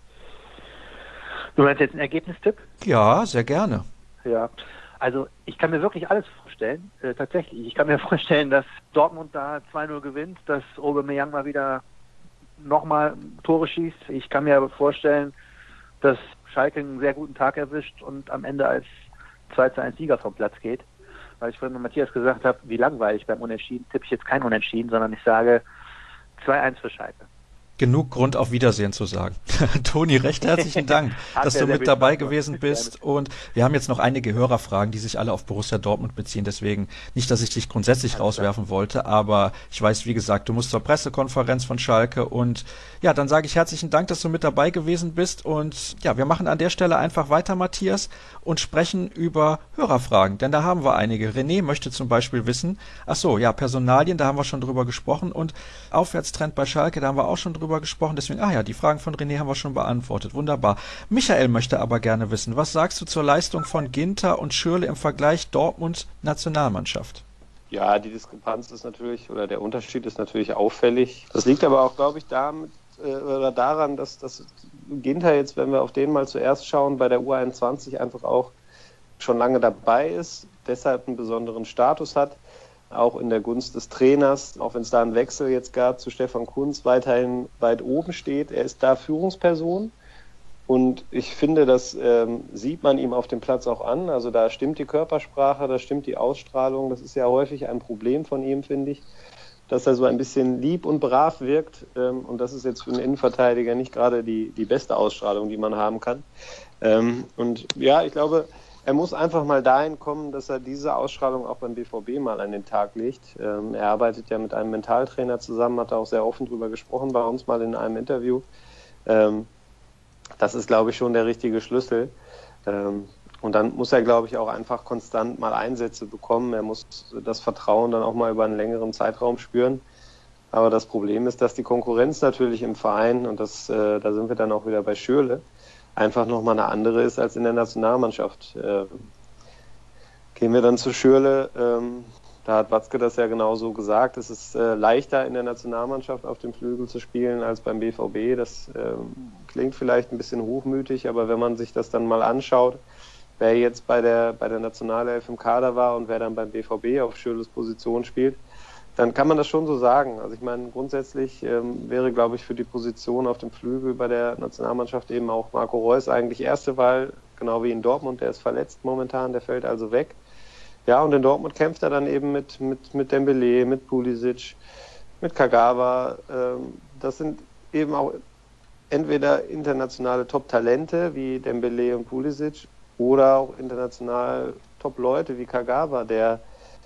Du meinst jetzt einen Ergebnistipp? Ja, sehr gerne. Ja, also ich kann mir wirklich alles vorstellen, tatsächlich. Ich kann mir vorstellen, dass Dortmund da 2-0 gewinnt, dass Aubameyang mal wieder nochmal Tore schießt. Ich kann mir aber vorstellen, dass Schalke einen sehr guten Tag erwischt und am Ende als 2-1 Sieger vom Platz geht. Weil ich vorhin mit Matthias gesagt habe, wie langweilig beim Unentschieden, tippe ich jetzt kein Unentschieden, sondern ich sage 2-1 für Schalke. Genug Grund auf Wiedersehen zu sagen. Toni, recht herzlichen Dank, dass du mit dabei gewesen bist. Und wir haben jetzt noch einige Hörerfragen, die sich alle auf Borussia Dortmund beziehen. Deswegen nicht, dass ich dich grundsätzlich rauswerfen wollte, aber ich weiß, wie gesagt, du musst zur Pressekonferenz von Schalke. Und ja, dann sage ich herzlichen Dank, dass du mit dabei gewesen bist. Und ja, wir machen an der Stelle einfach weiter, Matthias, und sprechen über Hörerfragen. Denn da haben wir einige. René möchte zum Beispiel wissen, Personalien, da haben wir schon drüber gesprochen. Und Aufwärtstrend bei Schalke, da haben wir auch schon drüber gesprochen, deswegen, die Fragen von René haben wir schon beantwortet. Wunderbar. Michael möchte aber gerne wissen, was sagst du zur Leistung von Ginter und Schürrle im Vergleich Dortmund-Nationalmannschaft? Ja, die Diskrepanz ist natürlich, oder der Unterschied ist natürlich auffällig. Das liegt aber auch, glaube ich, daran, dass Ginter jetzt, wenn wir auf den mal zuerst schauen, bei der U21 einfach auch schon lange dabei ist, deshalb einen besonderen Status hat. Auch in der Gunst des Trainers, auch wenn es da einen Wechsel jetzt gab zu Stefan Kuntz, weiterhin weit oben steht. Er ist da Führungsperson und ich finde, das sieht man ihm auf dem Platz auch an. Also da stimmt die Körpersprache, da stimmt die Ausstrahlung. Das ist ja häufig ein Problem von ihm, finde ich, dass er so ein bisschen lieb und brav wirkt. Und das ist jetzt für einen Innenverteidiger nicht gerade die beste Ausstrahlung, die man haben kann. Und ja, ich glaube, er muss einfach mal dahin kommen, dass er diese Ausstrahlung auch beim BVB mal an den Tag legt. Er arbeitet ja mit einem Mentaltrainer zusammen, hat auch sehr offen drüber gesprochen bei uns mal in einem Interview. Das ist, glaube ich, schon der richtige Schlüssel. Und dann muss er, glaube ich, auch einfach konstant mal Einsätze bekommen. Er muss das Vertrauen dann auch mal über einen längeren Zeitraum spüren. Aber das Problem ist, dass die Konkurrenz natürlich im Verein, und da sind wir dann auch wieder bei Schürrle, einfach nochmal eine andere ist als in der Nationalmannschaft. Gehen wir dann zu Schürrle, Da hat Watzke das ja genauso gesagt. Es ist leichter in der Nationalmannschaft auf dem Flügel zu spielen als beim BVB. Das klingt vielleicht ein bisschen hochmütig, aber wenn man sich das dann mal anschaut, wer jetzt bei der Nationalelf im Kader war und wer dann beim BVB auf Schürrles Position spielt, dann kann man das schon so sagen. Also ich meine, grundsätzlich wäre, glaube ich, für die Position auf dem Flügel bei der Nationalmannschaft eben auch Marco Reus eigentlich erste Wahl, genau wie in Dortmund. Der ist verletzt momentan, der fällt also weg. Ja, und in Dortmund kämpft er dann eben mit Dembélé, mit Pulisic, mit Kagawa. Das sind eben auch entweder internationale Top-Talente wie Dembélé und Pulisic oder auch international Top-Leute wie Kagawa, der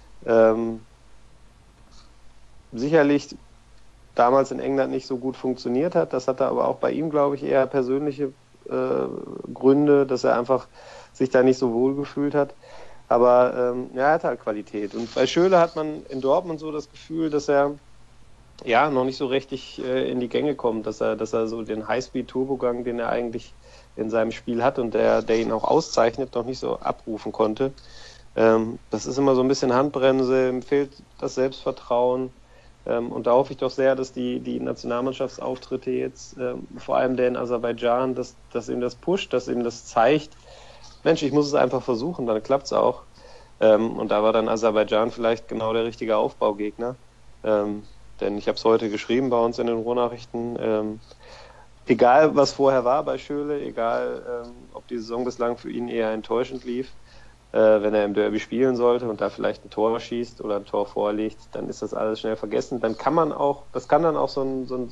sicherlich damals in England nicht so gut funktioniert hat. Das hatte aber auch bei ihm, glaube ich, eher persönliche Gründe, dass er einfach sich da nicht so wohl gefühlt hat. Aber er hat halt Qualität. Und bei Schürrle hat man in Dortmund so das Gefühl, dass er noch nicht so richtig in die Gänge kommt, dass er so den Highspeed-Turbogang, den er eigentlich in seinem Spiel hat und der ihn auch auszeichnet, noch nicht so abrufen konnte. Das ist immer so ein bisschen Handbremse, ihm fehlt das Selbstvertrauen. Und da hoffe ich doch sehr, dass die Nationalmannschaftsauftritte jetzt, vor allem der in Aserbaidschan, dass ihm das pusht, dass ihm das zeigt, Mensch, ich muss es einfach versuchen, dann klappt es auch. Und da war dann Aserbaidschan vielleicht genau der richtige Aufbaugegner. Denn ich habe es heute geschrieben bei uns in den Ruhrnachrichten. Egal, was vorher war bei Schürrle, egal, ob die Saison bislang für ihn eher enttäuschend lief, wenn er im Derby spielen sollte und da vielleicht ein Tor schießt oder ein Tor vorlegt, dann ist das alles schnell vergessen. Dann kann man auch, das kann dann auch so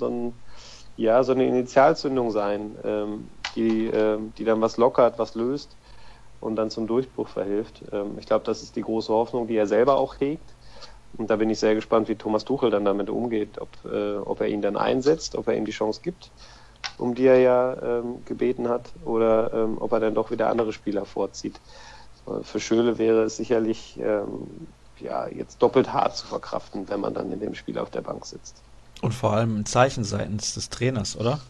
eine Initialzündung sein, die dann was lockert, was löst und dann zum Durchbruch verhilft. Ich glaube, das ist die große Hoffnung, die er selber auch hegt. Und da bin ich sehr gespannt, wie Thomas Tuchel dann damit umgeht, ob er ihn dann einsetzt, ob er ihm die Chance gibt, um die er ja gebeten hat, oder ob er dann doch wieder andere Spieler vorzieht. Für Schürrle wäre es sicherlich jetzt doppelt hart zu verkraften, wenn man dann in dem Spiel auf der Bank sitzt. Und vor allem ein Zeichen seitens des Trainers, oder?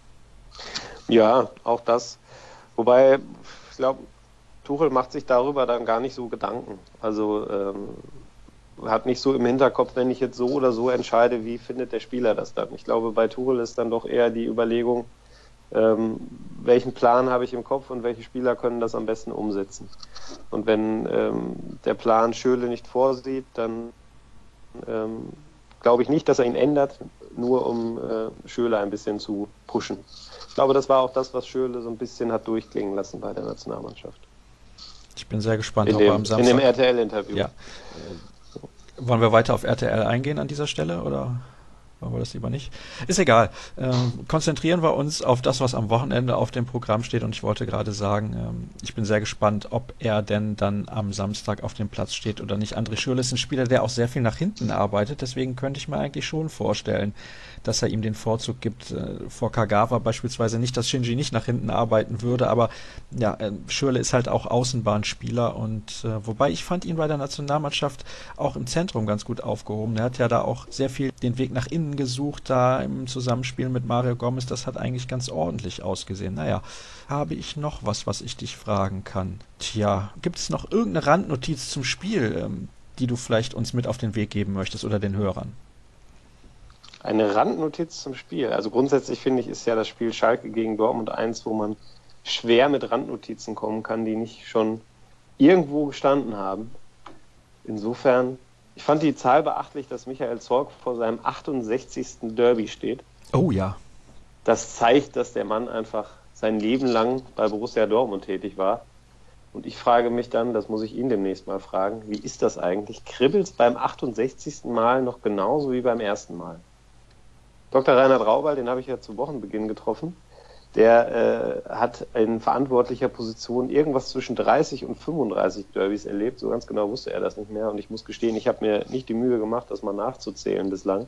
Ja, auch das. Wobei, ich glaube, Tuchel macht sich darüber dann gar nicht so Gedanken. Also hat nicht so im Hinterkopf, wenn ich jetzt so oder so entscheide, wie findet der Spieler das dann. Ich glaube, bei Tuchel ist dann doch eher die Überlegung, welchen Plan habe ich im Kopf und welche Spieler können das am besten umsetzen. Und wenn der Plan Schürrle nicht vorsieht, dann glaube ich nicht, dass er ihn ändert, nur um Schürrle ein bisschen zu pushen. Ich glaube, das war auch das, was Schürrle so ein bisschen hat durchklingen lassen bei der Nationalmannschaft. Ich bin sehr gespannt, ob er am Samstag... In dem RTL-Interview. Ja. Wollen wir weiter auf RTL eingehen an dieser Stelle, oder wollen wir das lieber nicht? Ist egal. Konzentrieren wir uns auf das, was am Wochenende auf dem Programm steht. Und ich wollte gerade sagen, ich bin sehr gespannt, ob er denn dann am Samstag auf dem Platz steht oder nicht. André Schürrle ist ein Spieler, der auch sehr viel nach hinten arbeitet. Deswegen könnte ich mir eigentlich schon vorstellen, dass er ihm den Vorzug gibt vor Kagawa beispielsweise. Nicht, dass Shinji nicht nach hinten arbeiten würde, aber ja, Schürrle ist halt auch Außenbahnspieler. Und wobei ich fand ihn bei der Nationalmannschaft auch im Zentrum ganz gut aufgehoben. Er hat ja da auch sehr viel den Weg nach innen gesucht, da im Zusammenspiel mit Mario Gomez. Das hat eigentlich ganz ordentlich ausgesehen. Naja, habe ich noch was ich dich fragen kann? Tja, gibt es noch irgendeine Randnotiz zum Spiel, die du vielleicht uns mit auf den Weg geben möchtest oder den Hörern? Eine Randnotiz zum Spiel. Also grundsätzlich finde ich, ist ja das Spiel Schalke gegen Dortmund eins, wo man schwer mit Randnotizen kommen kann, die nicht schon irgendwo gestanden haben. Insofern, ich fand die Zahl beachtlich, dass Michael Zorc vor seinem 68. Derby steht. Oh ja. Das zeigt, dass der Mann einfach sein Leben lang bei Borussia Dortmund tätig war. Und ich frage mich dann, das muss ich ihn demnächst mal fragen, wie ist das eigentlich? Kribbelt es beim 68. Mal noch genauso wie beim ersten Mal? Dr. Reinhard Raubal, den habe ich ja zu Wochenbeginn getroffen, der hat in verantwortlicher Position irgendwas zwischen 30 und 35 Derbys erlebt. So ganz genau wusste er das nicht mehr. Und ich muss gestehen, ich habe mir nicht die Mühe gemacht, das mal nachzuzählen bislang.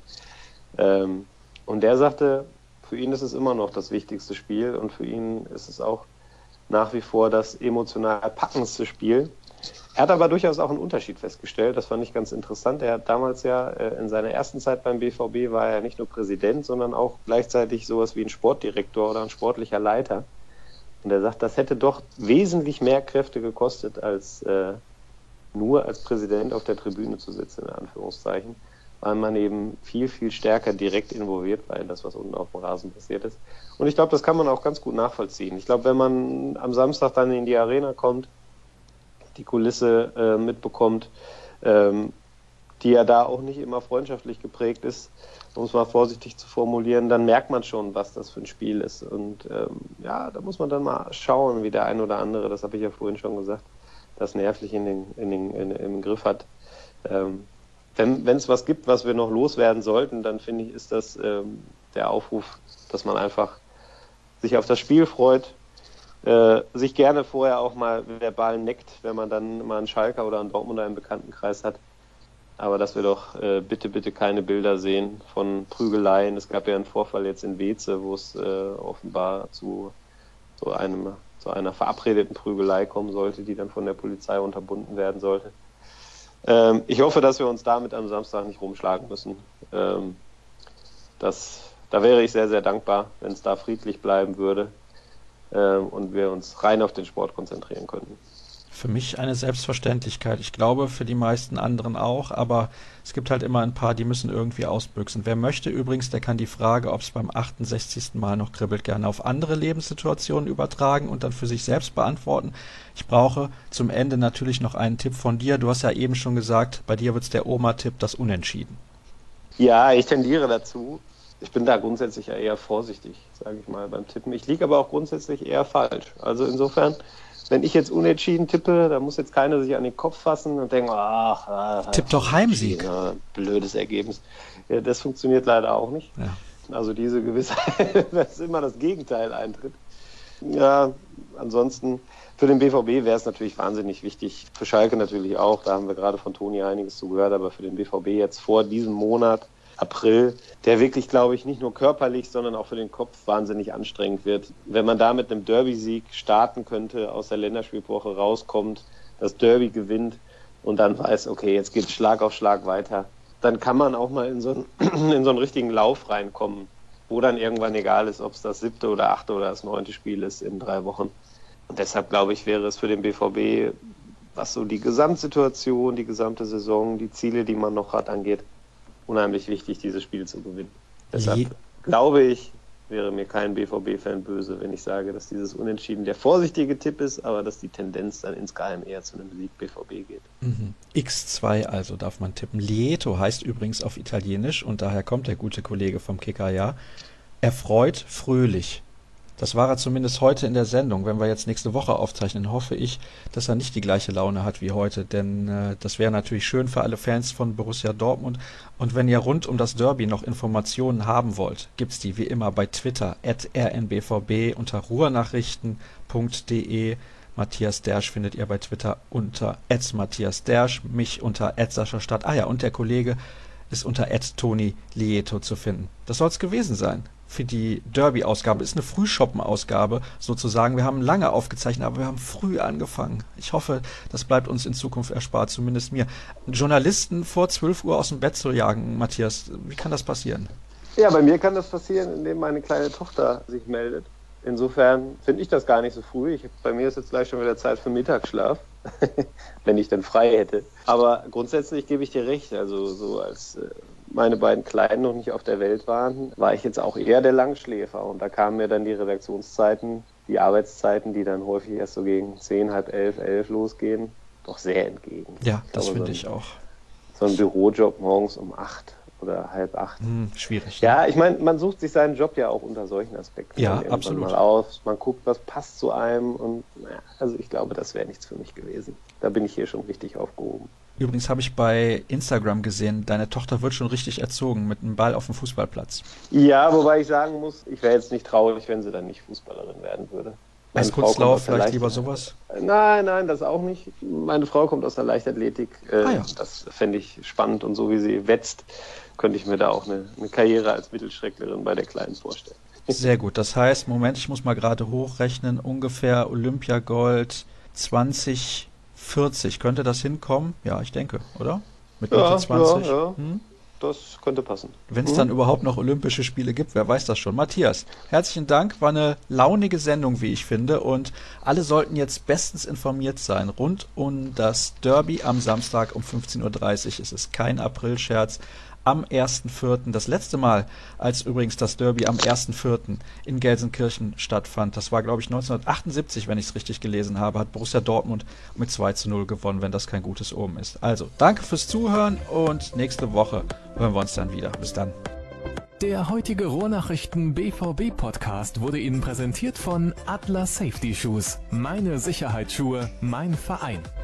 Und der sagte, für ihn ist es immer noch das wichtigste Spiel und für ihn ist es auch nach wie vor das emotional packendste Spiel. Er hat aber durchaus auch einen Unterschied festgestellt, das fand ich ganz interessant. Er hat damals ja in seiner ersten Zeit beim BVB war er nicht nur Präsident, sondern auch gleichzeitig sowas wie ein Sportdirektor oder ein sportlicher Leiter. Und er sagt, das hätte doch wesentlich mehr Kräfte gekostet, als nur als Präsident auf der Tribüne zu sitzen, in Anführungszeichen, weil man eben viel, viel stärker direkt involviert war in das, was unten auf dem Rasen passiert ist. Und ich glaube, das kann man auch ganz gut nachvollziehen. Ich glaube, wenn man am Samstag dann in die Arena kommt, die Kulisse mitbekommt, die ja da auch nicht immer freundschaftlich geprägt ist, um es mal vorsichtig zu formulieren, dann merkt man schon, was das für ein Spiel ist. Und da muss man dann mal schauen, wie der ein oder andere, das habe ich ja vorhin schon gesagt, das nervlich im Griff hat. Wenn es was gibt, was wir noch loswerden sollten, dann finde ich, ist das der Aufruf, dass man einfach sich auf das Spiel freut, sich gerne vorher auch mal verbal neckt, wenn man dann mal einen Schalker oder einen Dortmunder im Bekanntenkreis hat. Aber dass wir doch bitte keine Bilder sehen von Prügeleien. Es gab ja einen Vorfall jetzt in Weeze, wo es offenbar zu einer verabredeten Prügelei kommen sollte, die dann von der Polizei unterbunden werden sollte. Ich hoffe, dass wir uns damit am Samstag nicht rumschlagen müssen. Da wäre ich sehr, sehr dankbar, wenn es da friedlich bleiben würde und wir uns rein auf den Sport konzentrieren könnten. Für mich eine Selbstverständlichkeit. Ich glaube, für die meisten anderen auch, aber es gibt halt immer ein paar, die müssen irgendwie ausbüchsen. Wer möchte übrigens, der kann die Frage, ob es beim 68. Mal noch kribbelt, gerne auf andere Lebenssituationen übertragen und dann für sich selbst beantworten. Ich brauche zum Ende natürlich noch einen Tipp von dir. Du hast ja eben schon gesagt, bei dir wird es der Oma-Tipp, das Unentschieden. Ja, ich tendiere dazu. Ich bin da grundsätzlich ja eher vorsichtig, sage ich mal, beim Tippen. Ich liege aber auch grundsätzlich eher falsch. Also insofern, wenn ich jetzt unentschieden tippe, da muss jetzt keiner sich an den Kopf fassen und denken, tipp doch Heimsieg. Ja, blödes Ergebnis. Ja, das funktioniert leider auch nicht. Ja. Also diese Gewissheit, dass immer das Gegenteil eintritt. Ja, ansonsten für den BVB wäre es natürlich wahnsinnig wichtig, für Schalke natürlich auch, da haben wir gerade von Toni einiges zu gehört, aber für den BVB jetzt vor diesem Monat, April, der wirklich, glaube ich, nicht nur körperlich, sondern auch für den Kopf wahnsinnig anstrengend wird. Wenn man da mit einem Derby-Sieg starten könnte, aus der Länderspielwoche rauskommt, das Derby gewinnt und dann weiß, okay, jetzt geht Schlag auf Schlag weiter, dann kann man auch mal in so einen richtigen Lauf reinkommen, wo dann irgendwann egal ist, ob es das 7. oder 8. oder das 9. Spiel ist in 3 Wochen. Und deshalb, glaube ich, wäre es für den BVB, was so die Gesamtsituation, die gesamte Saison, die Ziele, die man noch hat, angeht, unheimlich wichtig, dieses Spiel zu gewinnen. Deshalb glaube ich, wäre mir kein BVB-Fan böse, wenn ich sage, dass dieses Unentschieden der vorsichtige Tipp ist, aber dass die Tendenz dann insgeheim eher zu einem Sieg BVB geht. X2 also darf man tippen. Lieto heißt übrigens auf Italienisch und daher kommt der gute Kollege vom Kicker, ja. Erfreut, fröhlich. Das war er zumindest heute in der Sendung. Wenn wir jetzt nächste Woche aufzeichnen, hoffe ich, dass er nicht die gleiche Laune hat wie heute, denn das wäre natürlich schön für alle Fans von Borussia Dortmund. Und wenn ihr rund um das Derby noch Informationen haben wollt, gibt's die wie immer bei Twitter @rnbvb unter ruhrnachrichten.de. Matthias Dersch findet ihr bei Twitter unter @Matthias Dersch, mich unter @SaschaStadt. Und der Kollege ist unter @Toni Lieto zu finden. Das soll's gewesen sein für die Derby-Ausgabe. Ist eine Frühschoppen-Ausgabe sozusagen. Wir haben lange aufgezeichnet, aber wir haben früh angefangen. Ich hoffe, das bleibt uns in Zukunft erspart, zumindest mir. Journalisten vor 12 Uhr aus dem Bett zu jagen, Matthias, wie kann das passieren? Ja, bei mir kann das passieren, indem meine kleine Tochter sich meldet. Insofern finde ich das gar nicht so früh. Bei mir ist jetzt gleich schon wieder Zeit für Mittagsschlaf, wenn ich denn frei hätte. Aber grundsätzlich gebe ich dir recht. Also so als meine beiden Kleinen noch nicht auf der Welt waren, war ich jetzt auch eher der Langschläfer. Und da kamen mir dann die Redaktionszeiten, die Arbeitszeiten, die dann häufig erst so gegen 10, halb 11, 11 losgehen, doch sehr entgegen. Ja, das finde ich auch. So ein Bürojob morgens um 8 oder halb 8. Schwierig. Ja, ich meine, man sucht sich seinen Job ja auch unter solchen Aspekten. Ja, absolut. Mal aus, man guckt, was passt zu einem und also ich glaube, das wäre nichts für mich gewesen. Da bin ich hier schon richtig aufgehoben. Übrigens habe ich bei Instagram gesehen, deine Tochter wird schon richtig erzogen mit einem Ball auf dem Fußballplatz. Ja, wobei ich sagen muss, ich wäre jetzt nicht traurig, wenn sie dann nicht Fußballerin werden würde. Eiskunstlauf, vielleicht lieber sowas? Nein, das auch nicht. Meine Frau kommt aus der Leichtathletik. Das fände ich spannend und so wie sie wetzt, könnte ich mir da auch eine Karriere als Mittelstrecklerin bei der Kleinen vorstellen. Sehr gut. Das heißt, Moment, ich muss mal gerade hochrechnen, ungefähr Olympiagold 2040. Könnte das hinkommen? Ja, ich denke, oder? Mit Mitte 20? Ja. das könnte passen. Wenn es dann überhaupt noch Olympische Spiele gibt, wer weiß das schon. Matthias, herzlichen Dank, war eine launige Sendung, wie ich finde, und alle sollten jetzt bestens informiert sein rund um das Derby am Samstag um 15:30 Uhr. Es ist kein Aprilscherz. Am 1.4., das letzte Mal, als übrigens das Derby am 1.4. in Gelsenkirchen stattfand, das war, glaube ich, 1978, wenn ich es richtig gelesen habe, hat Borussia Dortmund mit 2:0 gewonnen, wenn das kein gutes Omen ist. Also, danke fürs Zuhören und nächste Woche hören wir uns dann wieder. Bis dann. Der heutige Ruhrnachrichten BVB Podcast wurde Ihnen präsentiert von Adler Safety Shoes. Meine Sicherheitsschuhe, mein Verein.